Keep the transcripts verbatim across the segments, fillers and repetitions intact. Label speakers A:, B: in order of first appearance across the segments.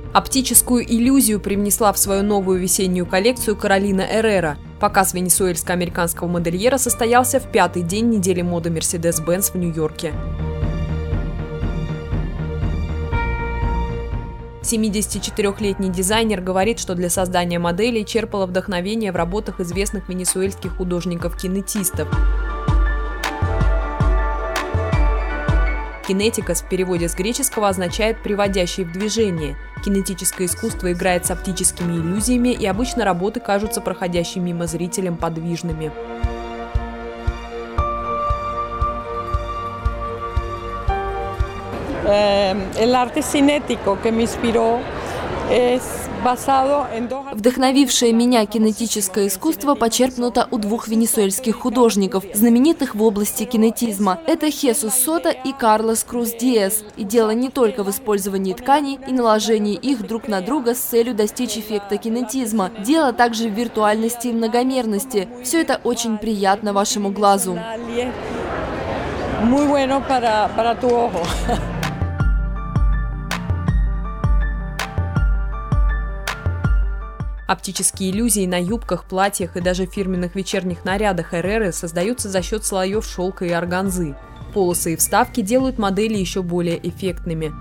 A: Оптическую иллюзию привнесла в свою новую весеннюю коллекцию Каролина Эррера. Показ венесуэльско-американского модельера состоялся в пятый день недели моды Mercedes-Benz в Нью-Йорке. семидесятичетырёхлетний дизайнер говорит, что для создания моделей черпала вдохновение в работах известных венесуэльских художников-кинетистов. Кинетикос в переводе с греческого означает «приводящий в движение». Кинетическое искусство играет с оптическими иллюзиями, и обычно работы кажутся проходящим мимо зрителям подвижными.
B: Вдохновившее меня кинетическое искусство почерпнуто у двух венесуэльских художников, знаменитых в области кинетизма. Это Хесус Сота и Карлос Круз Диас. И дело не только в использовании тканей и наложении их друг на друга с целью достичь эффекта кинетизма. Дело также в виртуальности и многомерности. Все это очень приятно вашему глазу.
A: Оптические иллюзии на юбках, платьях и даже фирменных вечерних нарядах Эрреры создаются за счет слоев шелка и органзы. Полосы и вставки делают модели еще более эффектными.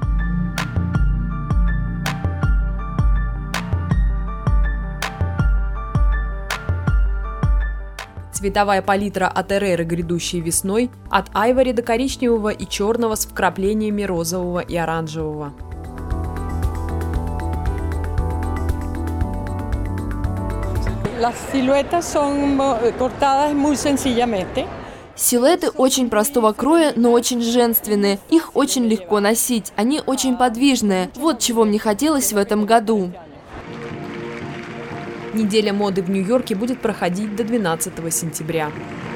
A: Цветовая палитра от Эрреры, грядущей весной, от айвори до коричневого и черного с вкраплениями розового и оранжевого.
B: Силуэты очень простого кроя, но очень женственные. Их очень легко носить. Они очень подвижные. Вот чего мне хотелось в этом году.
A: Неделя моды в Нью-Йорке будет проходить до двенадцатого сентября.